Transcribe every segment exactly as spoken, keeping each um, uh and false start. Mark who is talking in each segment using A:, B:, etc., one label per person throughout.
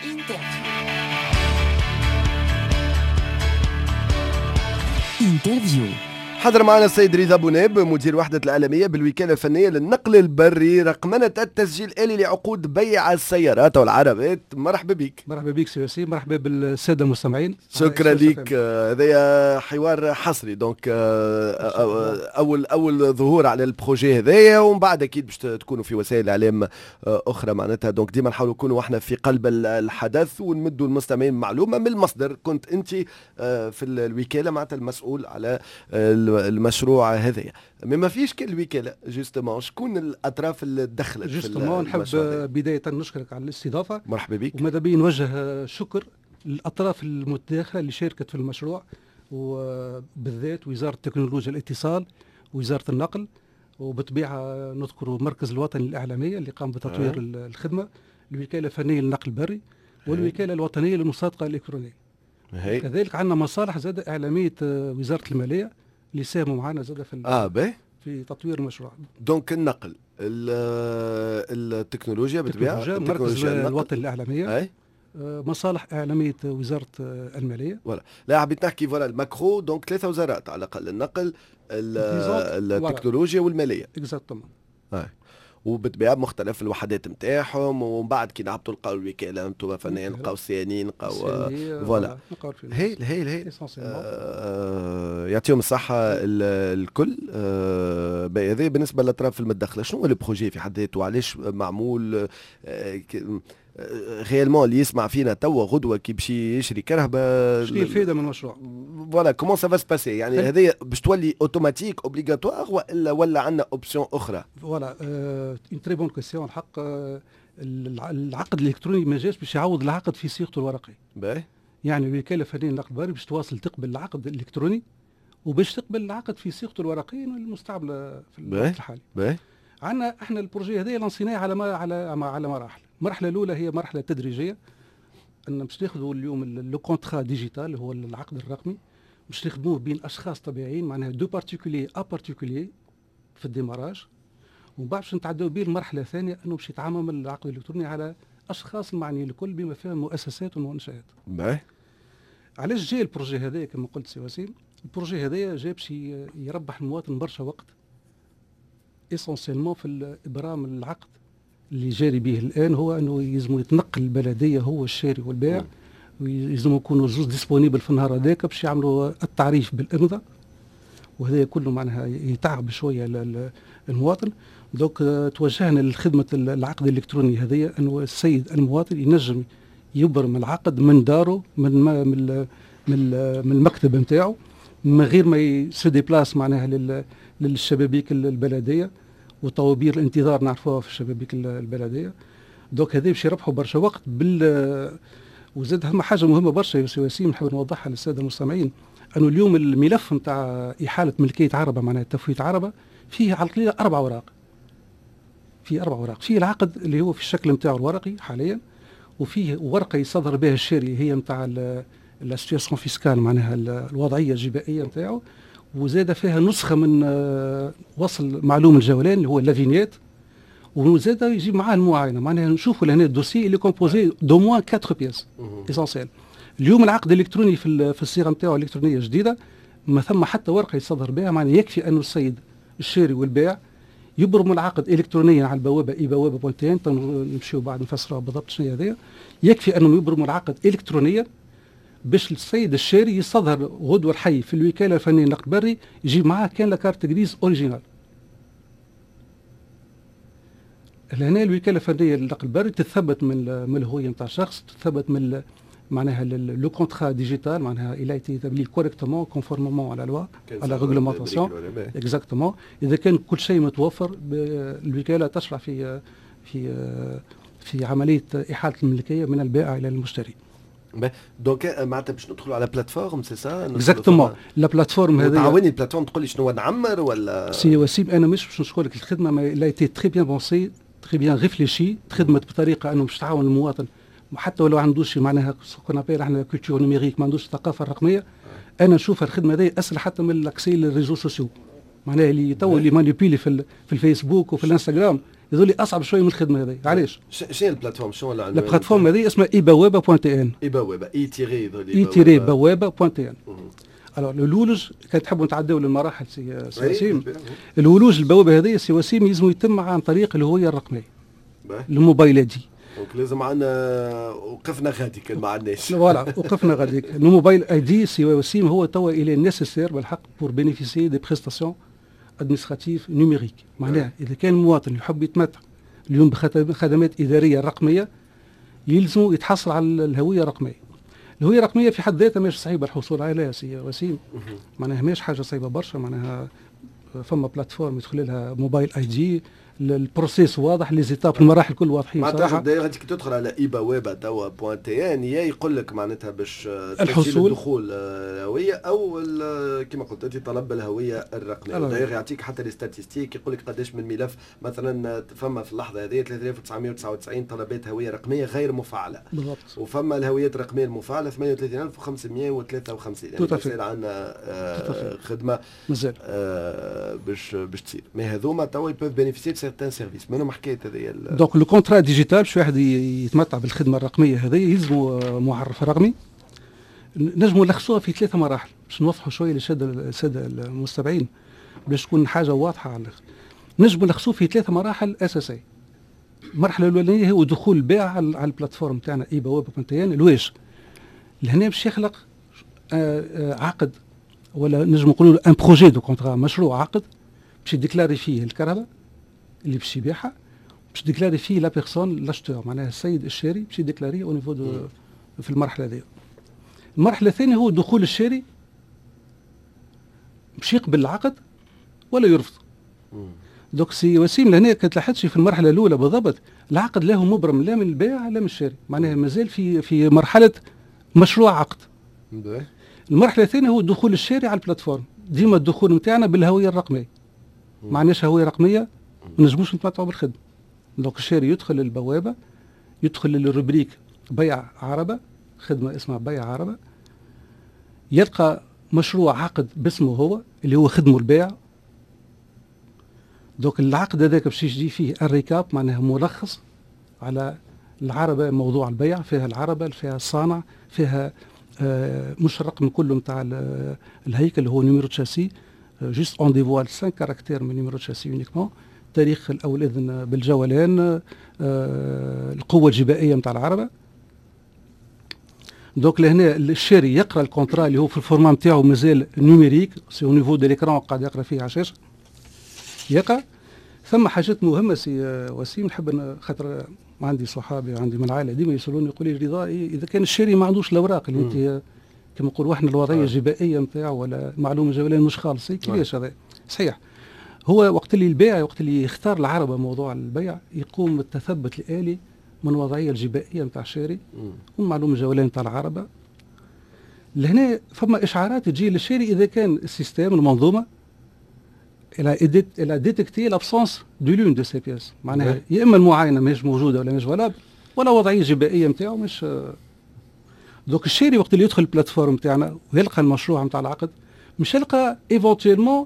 A: انترفيو.
B: حضر معنا السيد رضا بوناب مدير وحدة العالمية بالوكالة الفنية للنقل البري رقمنة التسجيل الآلي لعقود بيع السيارات والعربات. مرحبا بك.
C: مرحبا بك سي وسيم، مرحبا بالسادة المستمعين.
B: شكرا لك. هذايا حوار حصري دونك أول أول ظهور على البروجي هذايا، ومن بعد أكيد باش تكونوا في وسائل إعلام أخرى معناتها. دونك ديما نحاولوا نكونوا احنا في قلب الحدث ونمدوا المستمعين معلومة من المصدر. كنت أنت في الوكالة معناتها المسؤول على المشروع هذايا، ما فيش كل الوكالة جوستومون شكون الأطراف اللي دخلت
C: جوستومون؟ نحب بداية نشكرك على الاستضافة.
B: مرحبا بك.
C: وماذا بي نوجه شكر للأطراف المتداخلة اللي شاركت في المشروع، وبالذات وزارة التكنولوجيا الاتصال ووزارة النقل، وبطبيعة نذكر المركز الوطني للإعلامية اللي قام بتطوير أه. الخدمة، الوكالة الفنية للنقل البري، والوكالة الوطنية للمصادقة الإلكترونية. هي. كذلك عندنا مصالح زاد إعلامية وزارة المالية اللي ساهموا معنا زاد في
B: اه باهي
C: في تطوير المشروع.
B: دونك النقل التكنولوجيا بالطبيعه،
C: المركز الوطني للاعلاميه، اي مصالح اعلاميه وزاره الماليه.
B: فوالا لا حبيت نحكي فوالا الماكرو. دونك ثلاثه وزارات على الاقل، النقل التكنولوجيا والماليه.
C: اكزاكتومون.
B: وبالطبيعه بمختلف الوحدات نتاعهم، ومن بعد كي نهبطوا لقاو الوكاله انتم فنيا نلقاو السيانين نلقاو فوالا هايل هايل هايل آه يعطيهم الصحه الكل. آه هذا بالنسبه للاطراف المتدخله. شنو هو البروجي في حد ذاته؟ علاش معمول؟ آه غيالمون اللي يسمع فينا توا غدوه كي باش يشري كرهبه،
C: شنو الفائده من المشروع؟
B: فوالا كومون سا فا سباسي؟ يعني هذه باش تولي اوتوماتيك اوبليغاتوار ولا ولا عندنا اوبسيون اخرى؟
C: فوالا اون تري بون كيسيون. الحق آه العقد الالكتروني ما جاش باش يعوض العقد في صيغته الورقي.
B: باهي.
C: يعني الوكاله الفنيه للنقل البري باش تواصل تقبل العقد الالكتروني وباش تقبل العقد في صيغته الورقيه المستعمله في الوقت الحالي.
B: باهي.
C: عندنا احنا البروجي هذا لانسيناه على ما على على مراحل. المرحله الاولى هي مرحله تدريجيه، ان باش ناخذوا اليوم لو كونترا ديجيتال هو العقد الرقمي، باش نخدموه بين اشخاص طبيعيين، معناها دو بارتيكولي ا بارتيكولي في الديماراج، ومن بعد باش نتعداو به المرحله الثانيه انه باش يتعامل العقد الالكتروني على اشخاص المعنيين الكل بما فيها المؤسسات والمنشات.
B: باهي.
C: علاش جاي البروجي هذا كما قلت سي وسيم؟ البروجي هذا جا باش يربح المواطن برشا وقت اسونسيلمون في الابرام العقد اللي جاري به الان، هو انه يلزم يتنقل البلديه هو الشاري والبائع، ويلزم يكونوا زوج ديسبونيبل في النهار هذاك باش يعملوا التعريف بالامضاء، وهذا كله معناها يتعب شويه المواطن. دوك توجهنا لخدمه العقد الالكتروني هذايا، انه السيد المواطن ينجم يبرم العقد من داره، من من من, من المكتب نتاعو، من غير ما يسو ديبلاس معناها للشبابيك البلديه وطوابير الانتظار نعرفوها في الشبابيك البلديه. دوك هذا باش يربحوا برشا وقت بال. وزاد هم حاجه مهمه برشا يا سي وسيم نحب نوضحها للساده المستمعين، انه اليوم الملف نتاع احاله ملكيه عربه معناها تفويت عربه فيه على القليله اربع اوراق. فيه اربع اوراق، فيه العقد اللي هو في الشكل نتاعو الورقي حاليا، وفيه ورقه يصدر بها الشاري هي نتاع الاسيتياسيون فيسكال معناها الوضعيه الجبائيه نتاعو، وزاد فيها نسخه من وصل معلوم الجولان اللي هو لافينيت، وزاد يجيب معاه المعاينه. معناها نشوفوا لهنا الدوسي اللي كومبوزي دو موان أربعة بياس اسونسيال. اليوم العقد الالكتروني في في الصيغه نتاعو الالكترونيه جديده، ما ثم حتى ورقه يصدر بها، معناها يكفي انه السيد الشاري والبائع يبرموا العقد الكترونيا على البوابه اي بوابه بونتين، نمشيو بعد نفسروها بالضبط شنو هذايا. يكفي انهم يبرموا العقد الكترونيا باش السيد الشاري يصدر غدوه الحي في الوكاله الفنيه للنقل البري يجيب معاه كان لا كارت غريز اوريجينال. لهنا الوكاله الفنيه للنقل البري تثبت من من الهويه نتاع الشخص، تثبت من معناها لو كونترا ديجيتال، معناها الى ايتي تابلي كوريكتومون كونفورمومون على لوا على ريغلومونطاسيون اكزاكتومون. اذا كان كل شيء متوفر الوكاله تشرع في في في عمليه احاله الملكيه من البائع الى المشتري.
B: دونك معناتها باش ندخلوا على بلاتفورم سي سا؟
C: اكزاكتومون. لا بلاتفورم هذه
B: تعاوني البلاتفورم تقول لي شنو نعمر ولا
C: سي وسيم؟ انا مش باش نقول لك الخدمه ما لا ايتي تري بيان بونسي تري بيان ريفليشي، تخدمت بطريقه انه باش تعاون المواطن حتى ولو عندوش معناها سكون ابيل احنا كولتور نيميريك، ما عندوش الثقافه الرقميه. انا نشوف الخدمه هذه اسهل حتى من الاكسي للريزو سوسيو، معناها اللي تو اللي مانيبيلي في في الفيسبوك وفي الانستغرام يظل اصعب شويه من الخدمه هذه. علاش؟
B: شنو هي البلاتفورم؟ شنو العنوان؟
C: البلاتفورم هذه اسمها اي بوابه بوان تي ان.
B: اي بوابه اي تيري
C: اي تيري بوابه بوان تي ان. الوغ الولوج كان تحبوا نتعداو للمراحل سي وسيم. الولوج البوابه هذه سي وسيم يلزم يتم عن طريق الهويه الرقميه الموبايلات دي.
B: دونك لازم عندنا وقفنا غادي كان ما عندناش.
C: فوالا وقفنا غاديك. الموبايل اي دي سي وسيم هو توا الى نيسيسير بالحق بور بينيفيسي دي بريستاسيون ادمنستراتيف نيميريك. معناها اذا كان المواطن يحب يتمتع اليوم بخدمات اداريه رقميه يلزم يتحصل على الهويه الرقميه. الهويه الرقميه في حد ذاتها مش صعيبه الحصول عليها سي وسيم. معناها مش حاجه صعيبه برشا. معناها فما بلاتفورم يدخل لها موبايل اي دي، البروسيس واضح، لي زيتاب المراحل كل واضحين
B: صراحه. معناتها كي تدخل على اي بوابه توا بوان تي ان يا يقول لك معناتها باش
C: الحصول
B: الدخول الهويه او كما قلت انت طلب الهويه الرقميه. داير يعطيك حتى لي ستاتيستيك يقول لك قداش من ملف مثلا فما في اللحظه هذه ثلاثة آلاف وتسعمائة وتسعة وتسعين طلبات هويه رقميه غير مفعله
C: بالضبط،
B: وفما الهويات الرقميه المفعله ثمانية وثلاثين ألف وخمسمائة وثلاثة وخمسين. يعني مازال عندنا آه خدمه مازال آه باش باش تصير. مي هذوما توا يبوف بينيفيسي سيرتان سيرفيس منهم حكايه هذه.
C: دونك لو كونترا ديجيتال باش واحد يتمتع بالخدمه الرقميه هذه يلزموا معرف رقمي. نجموا نلخصوها في ثلاثه مراحل باش نوضحوا شويه للساده المستمعين باش تكون حاجه واضحه على الاخر. نجموا نلخصوه في ثلاثه مراحل اساسيه. المرحله الاولانيه هو دخول البائع على البلاتفورم تاعنا اي بوابه بنتيان الواش. لهنا باش يخلق عقد ولا نجم نقولوا ان بروجي دو كونترا، مشروع عقد باش يديكلاري فيه الكهرباء اللي باش يبيعها، باش يديكلاري فيه لا بيرسون لاشتور معناها السيد الشاري باش يديكلاري او نيفو دو في المرحله هذه. المرحله الثانيه هو دخول الشاري باش يقبل العقد ولا يرفض. دوك سي وسيم لهنا كتلاحظش في المرحله الاولى بالضبط العقد له مبرم لا من البائع لا من الشاري، معناها مازال في في مرحله مشروع عقد. المرحله الثانيه هو دخول الشاري على البلاتفورم. ديما الدخول نتاعنا بالهويه الرقميه. معناش هويه رقميه ما نجموش نتمتعوا بالخدمه. دونك الشاري يدخل البوابه، يدخل للروبريك بيع عربه، خدمه اسمها بيع عربه، يلقى مشروع عقد باسمه هو اللي هو خدمه البيع. دوك العقد هذاك باش يجي فيه الريكاب معناها ملخص على العربه، موضوع البيع فيها العربه، فيها الصانع، فيها آه مش الرقم كله نتاع الهيكل اللي هو نيميرو تشاسي، جوست اون ديفوال خمسة كاركتير من نيميرو تشاسي يونيكمون، تاريخ او الاذن بالجولان، آه القوه الجبائيه نتاع العربه. دوك لهنا الشاري يقرا الكونترا اللي هو في الفورما نتاعو مازال نيميريك سي او نيفو دو ليكران قاعد يقرا فيه على الشاشه يقرا. ثم حاجات مهمه سي وسيم نحب خاطر عندي صحابي وعندي من العائله ديما يسالوني يقولوا لي رضا اذا كان الشاري ما عندوش الاوراق اللي انت كما نقولوا احنا الوضعيه الجبائيه نتاعو ولا معلومه جولان مش خالص كيفاش هذا صحيح. هو وقت اللي البائع وقت اللي يختار العربه موضوع البيع يقوم بالتثبت الالي من الوضعيه الجبائيه نتاع الشاري ومعلومه جولان نتاع العربه. لهنا فما اشعارات تجي للشاري اذا كان السيستم المنظومه الى الى ديتكتي لابسونس دو لون دو سي بيس، معناها يا اما المعاينه مش موجوده ولا مش فالابل ولا وضعيه جبائيه نتاعو مش. دوك الشاري وقت اللي يدخل البلاتفورم نتاعنا ويلقى المشروع نتاع العقد مش يلقى ايفونتيلمون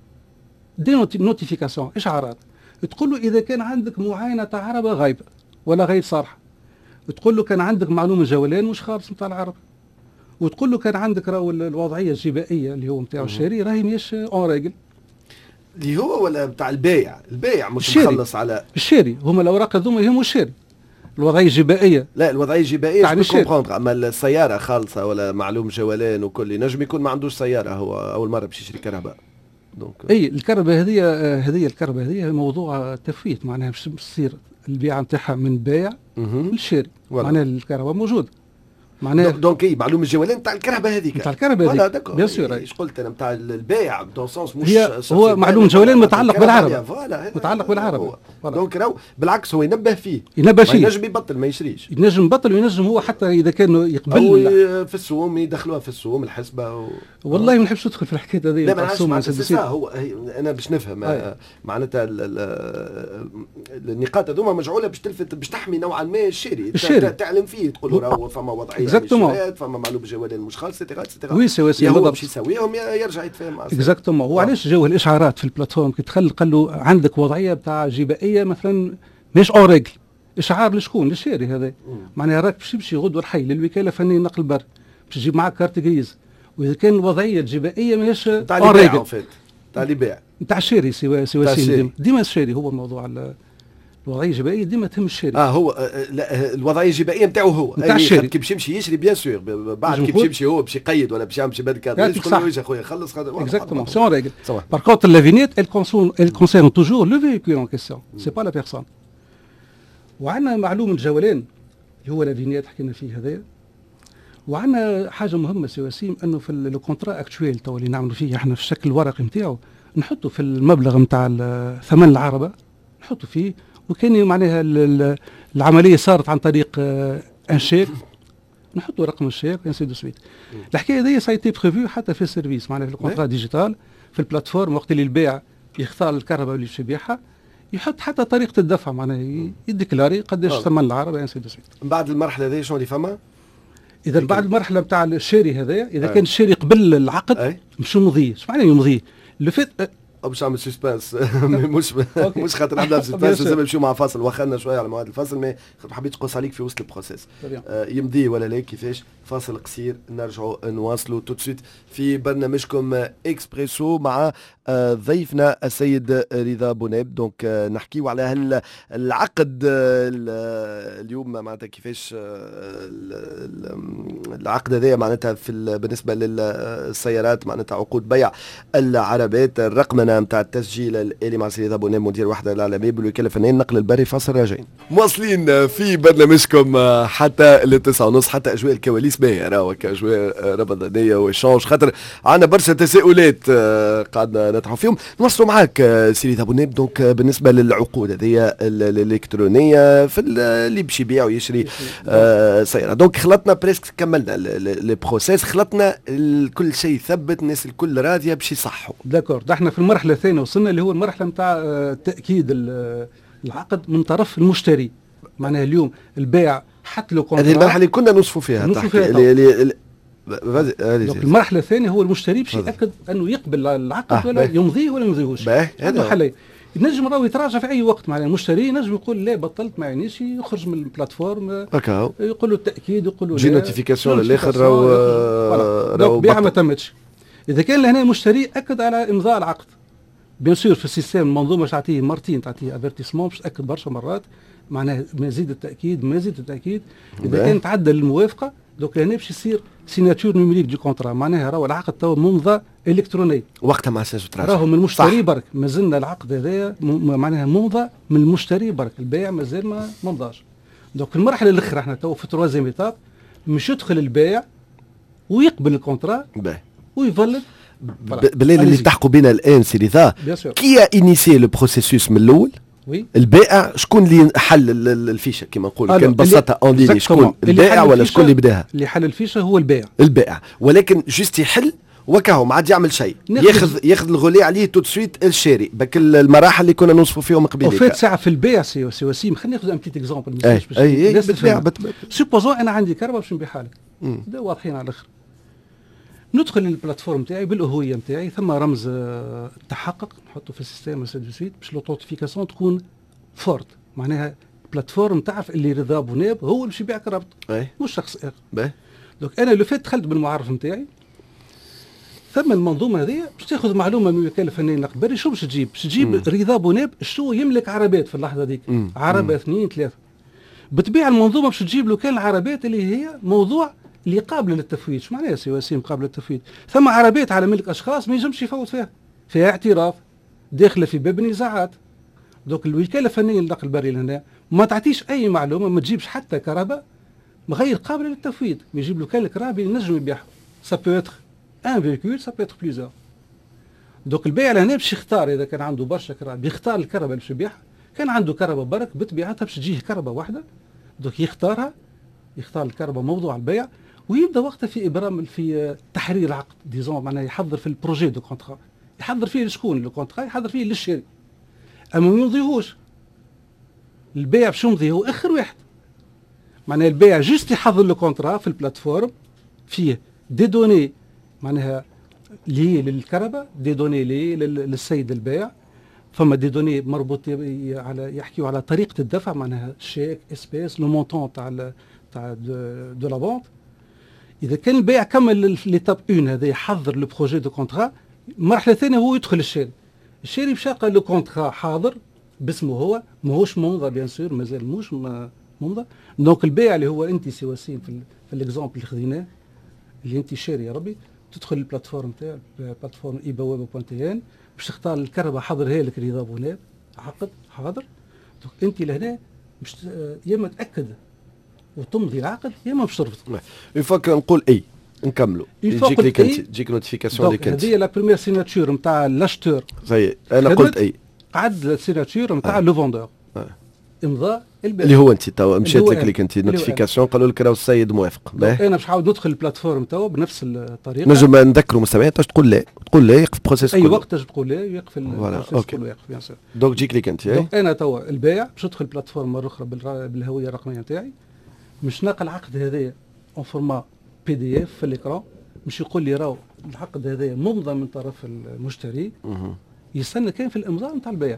C: دي نوتيفيكاسيون اشعارات تقول له اذا كان عندك معاينه تاع عربه غايبه ولا غير صالحه، تقول له كان عندك معلومه جولان مش خالص نتاع العربه، وتقول له كان عندك راهو الوضعيه الجبائيه اللي هو نتاعو الشاري راهي مش اون ريجل.
B: اللي هو ولا بتاع البايع؟ البايع مش مخلص على
C: الشاري. هما الاوراق هذوما يهموا الشاري. الوضعيه الجبائيه
B: لا الوضعيه الجبائيه يعني كومبروندر، اما السياره خالصه ولا معلوم جولان وكل نجم يكون ما عندوش سياره هو اول مره باش يشري كهرباء.
C: دونك اي الكهرباء هذه هذه الكهرباء هذه موضوع تفويت معناها باش تصير البيعه نتاعها من بائع للشاري. معناها الكهرباء موجوده معناها
B: دونك اي معلومه الجولان نتاع الكهرباء هذيك
C: نتاع الكهرباء هذيك بيان سور.
B: ايش قلت انا نتاع البائع دون سونس مش
C: هي هو معلومه الجولان متعلق بالعربه متعلق بالعربه.
B: دونك راهو بالعكس هو ينبه فيه
C: ينبه فيه
B: ينجم يبطل ما يشريش،
C: ينجم يبطل وينجم هو حتى اذا كان يقبل
B: أو في السوم يدخلوها في السوم الحسبه و...
C: والله ما نحبش ندخل في الحكايه هذه
B: تاع السوم. هو انا باش نفهم معناتها النقاط هذوما مجعوله باش تلفت باش تحمي نوعا ما الشاري، تعلم فيه تقول له راهو فما وضعيه
C: اكزاكتومون
B: فما معلوم جوالين مش خالص سيتيرا سيتيرا
C: وي سي سي
B: هو باش يسويهم يرجع يتفاهم مع
C: اكزاكتومون. وعلاش جاو الاشعارات في البلاتفورم كي تدخل قال له عندك وضعيه بتاع جبائيه مثلا مش اون ريغل، اشعار لشكون؟ للشاري هذا معناها راك باش تمشي غدوه الحي للوكاله الفنيه نقل البر باش تجيب معك كارت جريز، واذا كان الوضعيه الجبائيه ماهيش
B: اون ريغل تاع اللي بيع
C: نتاع الشاري سوا سوا ديما, ديما الشاري هو الموضوع الوضعيه الجبائيه ديما تهم الشاري.
B: اه هو لا الوضعيه الجبائيه نتاعو هو
C: نتاع الشاري
B: كي باش يمشي يشري بيان سور بعد كي باش يمشي هو باش يقيد ولا باش يعمل شي باد كارت يقول له اخويا خلص
C: اكزاكتومون سون ريغل. بار كونتر لا فينيت ال كونسون ال كونسيرن توجور لو فيكول ان كيسيون سي با لا بيرسون. وعندنا معلوم الجولان اللي هو لا فينيت حكينا فيه هذايا. وعندنا حاجه مهمه سي وسيم انه في لو كونترا اكتويل تو اللي نعملوا فيه احنا في الشكل الورقي نتاعو نحطوا في المبلغ نتاع ثمن العربه نحطوا فيه، وكان معناها العمليه صارت عن طريق ان شيك نحطوا رقم الشيك انسي دو سويت. الحكايه هذه سايتي بريفو حتى في السيرفيس معناها في الكونترا ديجيتال في البلاتفورم وقت اللي البائع يختار الكهرباء اللي باش يبيعها يحط حتى طريقه الدفع معناها يديكلاري قداش ثمن العربه انسي دو سويت.
B: من بعد المرحله هذه شنو اللي فما؟
C: اذا بعد المرحله نتاع الشاري هذايا اذا أي. كان الشاري قبل العقد مش يمضي، اش معناه يمضي؟ لو فيت
B: باش نعمل سسبانس مش مش خاطر نعمل سسبانس لازم نمشيو مع فاصل واخرنا شويه على موعد الفاصل مي حبيت نقص عليك في وسط البروسيس آه يمضي ولا لا كيفاش. فاصل قصير نرجعوا نواصلوا تو سويت في برنامجكم اكسبريسو مع آه ضيفنا السيد رضا بوناب. دونك آه نحكيو على العقد آه اليوم معناتها كيفاش آه العقد هذا معناتها في بالنسبه للسيارات معناتها عقود بيع العربات الرقمنه نتاع التسجيل الالي مع السيد رضا بوناب مدير وحده الاعلاميه بالوكاله الفنيه النقل البري. فاصل راجعين مواصلين في برنامجكم حتى للتسعة ونص حتى اجواء الكواليس باهيه راهو كاجواء رمضانيه وشونج خاطر عندنا برشا تساؤلات قاعدنا نطرحوا فيهم. نوصلوا معاك سي رضا بوناب. دونك بالنسبه للعقود هذه الالكترونيه في اللي باش يبيع ويشري سياره دونك خلطنا بريسك كملنا لي بروسيس خلطنا كل شيء ثبت الناس الكل راضيه باش يصحوا.
C: داكور احنا في المرحله الثانيه وصلنا اللي هو المرحله نتاع تاكيد العقد من طرف المشتري. معناها اليوم البيع حتى لو كونترا
B: هذه المرحله اللي كنا نوصفوا فيها
C: نوصفوا فيها
B: اللي
C: المرحله الثانيه هو المشتري باش ياكد انه يقبل العقد آه ولا يمضيه ولا ما يمضيهوش. هذا حل ينجم راهو يتراجع في اي وقت. معناها المشتري ينجم يقول لا بطلت ما يعنيش يخرج من البلاتفورم يقول له التاكيد يقول له
B: جي نوتيفيكاسيون للاخر راهو
C: راهو البيعه ما تمتش. اذا كان لهنا المشتري اكد على امضاء العقد بيان سور في السيستم المنظومه تعطيه مرتين تعطيه افيرتيسمون باش تاكد برشا مرات معناها مزيد التاكيد مزيد التاكيد. اذا كان تعدى الموافقه دوك هنا باش يصير سيناتور نوميريك دو كونترا معناها راهو العقد تو ممضى الكتروني
B: وقتها ما عادش تراجع
C: راهو من المشتري برك مازلنا العقد هذايا معناها ممضى من المشتري برك البائع مازال ما ممضاش. دوك المرحله الاخرى احنا تو في تروازيام ايتاب مش يدخل البائع ويقبل الكونترا ويفلت
B: بالليل اللي تحكوا بنا الان سي رضا كي انيسي لو بروسيسوس من الاول
C: وي
B: البائع شكون اللي حل الفيشه كما نقول كان بسطها اون ليني شكون البائع ولا شكون اللي بداها؟
C: اللي حل الفيشه هو البائع
B: البائع ولكن جست يحل وكاهو ما عاد يعمل شيء ياخذ ياخذ الغولي عليه تو سويت الشاري بك المراحل اللي كنا نوصفوا فيهم قبل
C: وفات ساعه في البيع سي سي وسيم خلينا ناخذ ان بتيت اكزومبل
B: باش الناس تفهم.
C: سوبوزون انا عندي كهرباء باش نبيعها لك ده واضحين على الاخر ندخل البلاتفورم تاعي بالهويه نتاعي ثم رمز التحقق نحطه في السيستم سي دو سويت باش لوتونتيفيكاسيون تكون فورت معناها البلاتفورم تعرف اللي رضا بوناب هو اللي باش يبيع كهربته مش شخص اخر. دونك انا لو فات دخلت بالمعرف نتاعي ثم المنظومه هذه باش تاخذ معلومه من الوكاله الفنيه النقل البري شو باش تجيب؟ باش تجيب رضا بوناب شو يملك عربات في اللحظه هذيك عربه اثنين ثلاثه بتبيع المنظومه باش تجيب له كان العربات اللي هي موضوع اللي قابله للتفويت. شو معناها سي وسيم قابله للتفويت؟ ثم عربات على ملك اشخاص ما ينجمش يفوت فيها فيها اعتراف داخله في باب النزاعات. دوك الوكاله الفنيه للنقل البري لهنا ما تعطيش اي معلومه ما تجيبش حتى كهرباء غير قابله للتفويت يجيب له كان الكهرباء ينجم يبيعها سا بو اتر ان فيكول سا بو اتر بليزيور. دوك البائع لهنا باش يختار اذا كان عنده برشا كهرباء بيختار الكهرباء اللي باش يبيعها. كان عنده كهرباء برك بطبيعتها باش تجيه كهرباء واحده دوك يختارها يختار الكهرباء موضوع البيع ويبدا وقتها في ابرام في تحرير العقد ديزون معناها يحضر في البروجي دو كونترا يحضر فيه لشكون لو كونترا يحضر فيه للشاري اما ما يمضيهوش البيع باش يمضي هو اخر واحد معناها البائع جست يحضر لو كونترا في البلاتفورم فيه دي دوني معناها لي للكهرباء، دي دوني لي للسيد البائع، فما دي دوني مربوط على يحكيوا على طريقه الدفع معناها شيك اسبيس لو مونطون تاع تاع دو لا فونت. اذا كان البائع كمل ليتاب واحد هذا يحضر لو بروجي دو كونترا، المرحله الثانيه هو يدخل الشاري. الشاري مشى قال لو كونترا حاضر باسمه هو، ماهوش ممضى بيان سور، مازال موش ممضى. دونك البائع اللي هو انت سي وسيم في, في الاكزومبل اللي خذيناه اللي انت شاري يا ربي، تدخل البلاتفورم تاع البلاتفورم اي بوابه بوان تي ان باش تختار الكهرباء، حضرها لك رضا بوناب عقد حاضر. دونك انت لهنا باش يا اما تاكد وتمضي العقد يا اما باش ترفض.
B: اون فوا نقول اي نكملوا يجيك ليك انت تجيك نوتيفيكاسيون ليك انت.
C: هذه لا بريمير سيناتور نتاع لاشتور.
B: زي انا قلت اي
C: قعد السيناتور نتاع لو فوندور امضاء البائع
B: اللي هو انت تو مشات لك ليك انت نوتيفيكاسيون قالوا لك راهو السيد موافق.
C: انا باش نعاود ندخل البلاتفورم تو بنفس الطريقه.
B: نجم نذكروا مستمعين باش تقول لا، تقول لا يقف البروسيس
C: اي
B: كله.
C: وقت تجي تقول لا يقف البروسيس كله يقف بيان سور.
B: دونك تجيك ليك انت.
C: دونك انا تو البائع باش ندخل البلاتفورم مره اخرى بالهويه الرقميه نتاعي، مش ناقل العقد هذايا اون فورما بي دي اف في الاكران، مش يقول لي راهو العقد هذايا ممضى من طرف المشتري، يستنى كان في الامضاء نتاع البائع.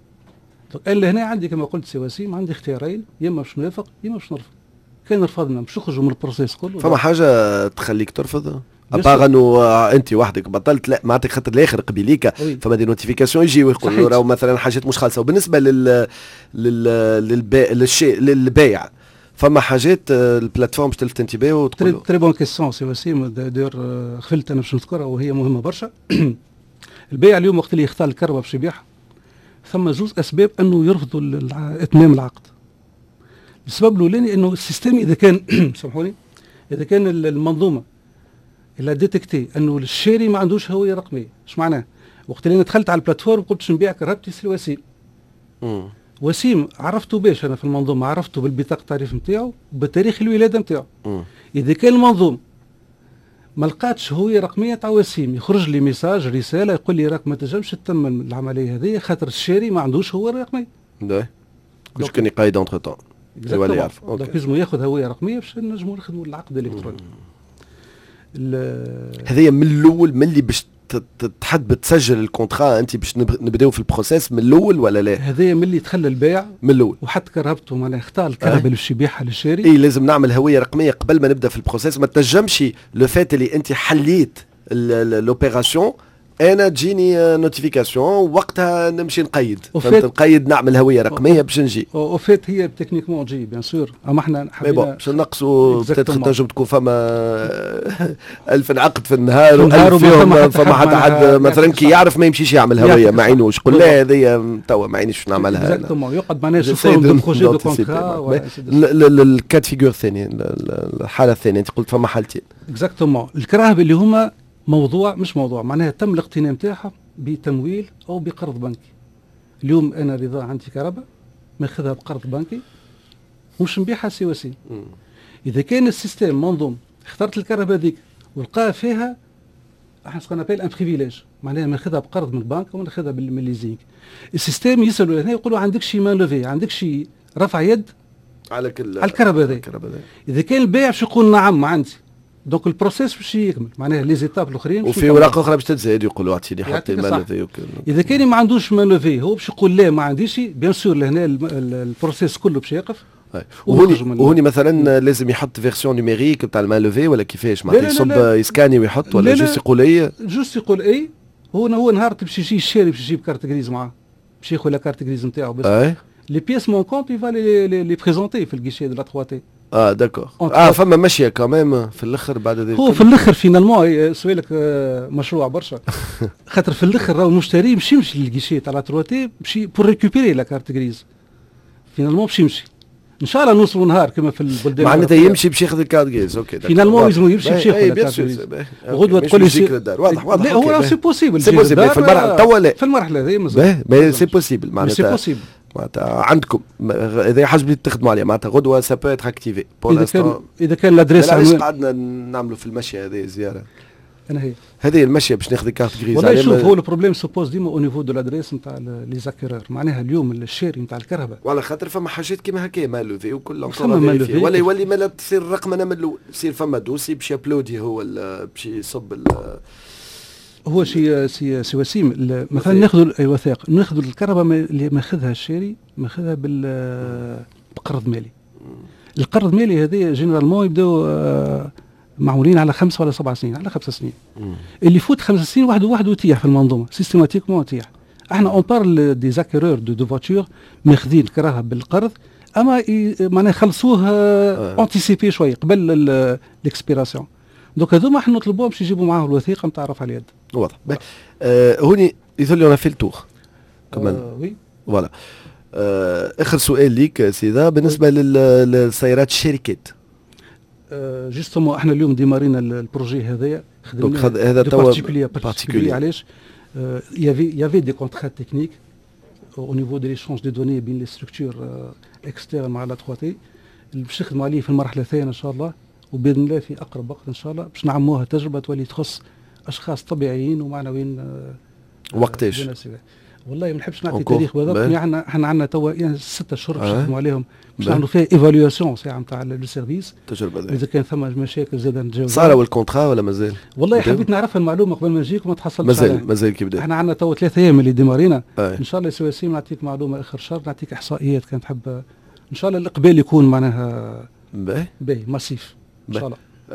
C: انا هنا عندي كما قلت سي وسيم عندي اختيارين، يا اما باش نوافق يا اما باش نرفض. كان رفضنا باش نخرجوا من البروسيس كله.
B: فما حاجه تخليك ترفض؟ ابار انه انت وحدك بطلت، لا معناتها خاطر الاخر قبيليك فما دي نوتيفيكاسيون يجي ويقولوا راهو مثلا حاجات مش خالصه. وبالنسبه لل لل للبائع للشيء للبائع فما حاجات البلاتفورم باش تلفت انتباهه وتقول له.
C: تري بون كيسيون سي وسيم، داير غفلت انا باش نذكرها وهي مهمه برشا. البائع اليوم وقت اللي يختار الكهرباء باش يبيعها ثم زوج اسباب انه يرفضوا اتمام العقد. السبب الاولاني انه السيستم اذا كان سامحوني اذا كان المنظومه الا ديتكتي انه الشاري ما عندوش هويه رقميه. ايش معناه؟ وقت اللي انا دخلت على البلاتفورم قلت باش نبيع كهربتي سي وسيم. وسيم عرفته باش انا في المنظومه عرفته بالبطاقه التعريف نتاعو وبتاريخ الولاده نتاعو. اذا كان المنظومه ما لقاتش هويه رقميه تاع وسيم يخرج لي ميساج رساله يقول لي راك ما تنجمش تتم العمليه هذه خاطر الشاري ما عندوش هويه رقميه.
B: ده باش كان يقيد اونتر طون يولي يعرف.
C: دونك لازم ياخذ هويه رقميه باش نجموا نخدموا العقد الالكتروني.
B: هذه من الاول من اللي باش تحب تسجل الكونترا انت باش نبداو في البروسيس من الاول ولا لا؟
C: هذايا من اللي تخلى البيع
B: من الاول
C: وحط كرهبته معناها اختار الكهرباء اللي باش يبيعها للشاري.
B: اي لازم نعمل هويه رقميه قبل ما نبدا في البروسيس. ما تنجمش لو فات اللي انت حليت لوبيراسيون انا تجيني نوتيفيكاسيون وقتها نمشي نقيد فهمت نقيد نعمل هويه رقميه باش نجي.
C: او فات هي تكنيكمون تجي بيان سور اما احنا
B: حبينا باش نقصوا تنجم تكون فما ألف عقد في النهار وألف فيهم فما حتى حد مثلا كي يعرف ما يمشيش يعمل هويه ما عينوش قول لا هذه توا ما عينيش نعملها.
C: اكزاكتومون يقعد معناها شو فورم دو بروجي دو كونترا.
B: الكات فيغور الثانيه الحاله الثانيه انت قلت فما حالتين
C: اكزاكتومون الكراهب اللي هما موضوع مش موضوع معناها تم الاقتناء نتاعها بتمويل او بقرض بنكي. اليوم انا رضا عندي كهرباء ماخذها بقرض بنكي مش نبيعها سي وسي. اذا كان السيستم منظوم اخترت الكهرباء هذيك ولقى فيها احنا سكون ابيل ان بريفيليج معناها ماخذها بقرض من البنك وناخذها من الليزينغ. السيستم يسالوا هنا يقولوا عندك شي مان لوفي عندك شي رفع يد
B: على
C: على الكهرباء هذيك. اذا كان البائع باش يقول نعم عندي دونك البروسيس باش يكمل معناها لي زيتاب الاخرين
B: وفي اوراق اخرى باش تتزاد يقولوا اعطيني حتى المالوفي.
C: اذا كان ما عندوش مالوفي هو باش يقول لا ما عنديش بيان سور لهنا البروسيس كله باش يقف.
B: وهوني وهوني مثلا لازم يحط فيرسيون نيميريك تاع المالوفي ولا كيفاش معناتها يصب يسكاني ويحط ولا جوست يقول اي
C: جوست يقول اي. هو هو نهار باش يجي الشاري باش يجيب كارت غريز معاه باش ياخذ لا كارت غريز نتاعو بس لي بيس مون كونت يفا لي لي بريزونتي في الكيشي دو لا ثري تي.
B: اه داكور اه فما ماشيه كمان في الاخر بعد ذلك
C: هو في الاخر فينالمون سوالك آه مشروع برشا خاطر في الاخر راهو المشتري باش يمشي للكيشي تاع لا ثري تي باش بور ريكوبيري لا كارت غريز فينالمون باش يمشي ان شاء الله نوصلوا نهار كما في البلدان
B: معناتها يمشي باش ياخذ الكارت غريز. اوكي
C: فينالمون لازم يمشي باش ياخذ الكارت غريز. غدوه تقول لي
B: واضح واضح
C: لا هو سي بوسيبل
B: سي بوسيبل في المرحله توا لا
C: في المرحله هذه مازال
B: سي بوسيبل معناتها
C: سي بوسيبل
B: معناتها عندكم اذا حاجه اللي تخدموا عليها معناتها غدوه سا بو اتر اكتيفي
C: اذا كان اذا كان لادريس
B: علاش قعدنا نعملوا في المشي هذه زياره
C: انا هي
B: هذه المشيه باش ناخذ كارت غريز.
C: والله شوف هو البروبليم سوبوز ديما او نيفو دو لادريس نتاع لي زاكيرور، معناها اليوم الشاري نتاع الكهرباء
B: وعلى خاطر فما حاجات كيما هكا مالوفي وكل
C: ولا
B: يولي ما لا تصير الرقمنه من الاول، يصير فما دوسي باش يابلودي هو باش يصب
C: هو شي سي سي وسيم مثلا ناخذ الوثائق، ناخذ الكهرباء اللي ماخذها الشاري ماخذها بال بقرض مالي. القرض المالي هذا جينيرالمون يبداو معمولين على خمس ولا سبع سنين، على خمس سنين. مم. اللي يفوت خمس سنين وحده وحده يطيح في المنظومه سيستيماتيكمون يطيح. احنا اون بارل دي زاكيرور دو دو فواتور ماخذين كراهه بالقرض، اما معناها يخلصوه انتيسيبي شويه قبل الاكسبيراسيون. دونك هذوما احنا نطلبوهم باش يجيبوا معاهم الوثيقه نتاع رفع اليد.
B: واضح. آه هوني يظل لنا في التور كمان.
C: آه وي
B: فوالا. آه اخر سؤال ليك سيدا بالنسبه للسيارات الشركات.
C: جوستومون احنا اليوم ديمارينا البروجي هذايا
B: خدمنا هذا توا
C: بارتيكولي. علاش يافي يافي دي كونترات تكنيك او نيفو دي ليشونج دي دوني بين لي ستركتور اكسترن مع لا ثري تي باش نخدموا عليه في المرحله الثانيه ان شاء الله، وباذن الله في اقرب وقت ان شاء الله باش نعموها تجربه تولي تخص اشخاص طبيعيين ومعنويين.
B: وقتاش؟
C: والله ما نحبش نعطي تاريخ بالضبط، احنا احنا عندنا توا يعني ستة اشهر باش نخدموا عليهم باش نعملوا فيها ايفالواسيون ساعه نتاع لو سيرفيس.
B: تجربه
C: اذا كان ثم مشاكل زاد نتجاوز.
B: صار الكونترا ولا مازال؟
C: والله حبيت نعرف المعلومه قبل ما نجيك وما تحصلش.
B: مازال مازال كي بدا.
C: احنا عندنا توا ثلاث ايام اللي ديمارينا ان شاء الله سي وسيم نعطيك معلومه اخر شهر، نعطيك احصائيات كان تحب ان شاء الله الاقبال يكون معناها
B: باهي
C: باهي ماسيف ان شاء الله.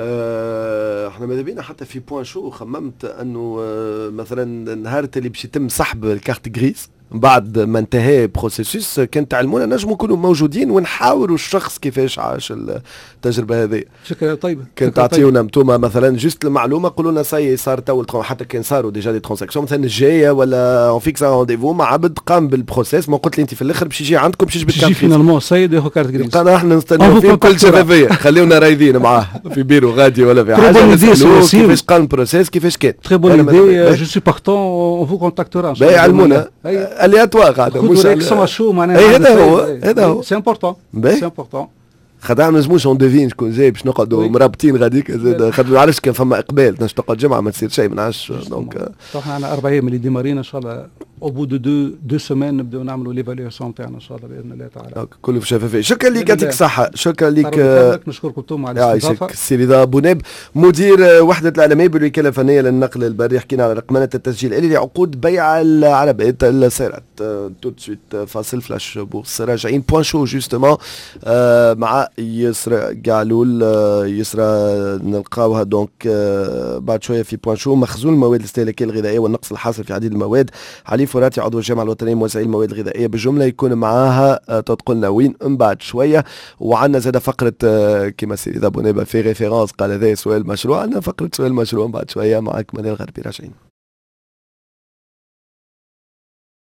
B: آه احنا ماذا بينا حتى في بوان شو خممت انه آه مثلا النهار اللي باش يتم سحب الكارت غريز بعد ما انتهى بروسيسوس كان تعلمونا نجموا نكونوا موجودين ونحاوروا الشخص كيفاش عاش التجربه هذه.
C: فكره طيبه.
B: كان تعطيونا انتوما مثلا جست المعلومه قولوا لنا ساي صار تو حتى كان صاروا ديجا دي ترانزاكسيون مثلا الجايه ولا اون فيكس رونديفو مع عبد قام بالبروسيس ما قلت لي انت في الاخر باش يجي عندكم باش يجيب
C: الكارت غريز. فينالمون السيد ياخذ كارت غريز.
B: قال احنا نستناو فيه كل شفافيه خليونا رايدين معاه في بيرو غادي ولا في حاجه نسالوه كيفاش قام البروسيس كيفاش كان.
C: تري بون ايدي جو سوي بارتون اون فو كونتاكتورا.
B: يعلمونا الياتوار مش
C: شو معناها.
B: هذا هو هذا هو
C: سي امبورطون سي امبورطون.
B: خدعنا ما نجموش اون ديفين شكون جاي باش نقعدوا مرابطين غاديك زاد خاطر ما نعرفش كان فما اقبال باش تقعد جمعه ما تصير شيء ما نعرفش. دونك
C: احنا عندنا اربع ايام اللي ديمارينا ان شاء الله او بو دو دو دو سيمين نبداو نعملوا ليفاليواسيون تاعنا ان شاء الله باذن الله تعالى.
B: كله في شفافيه. شكرا لك يعطيك الصحه. شكرا لك.
C: نشكركم انتم على الاستضافه.
B: السي رضا بوناب مدير وحده الاعلاميه بالوكاله الفنيه للنقل البري، حكينا على رقمنه التسجيل الالي لعقود بيع العربيات السيارات. تو سويت فاصل فلاش بورس راجعين بوان شو جوستومون مع يسرى قالول. يسرى نلقاوها دونك بعد شويه في بوان شو. مخزون المواد الاستهلاكيه الغذائيه والنقص الحاصل في عديد المواد. علي فراتي عضو الجامعه الوطنيه لموزعي المواد الغذائيه بالجمله يكون معاها تقولنا وين من بعد شويه. وعندنا زاد فقره كما سيدي ذا بونيبا في ريفيرونس قال هذا سؤال مشروع. عندنا فقره سؤال مشروع بعد شويه معك منال غربي راجعين.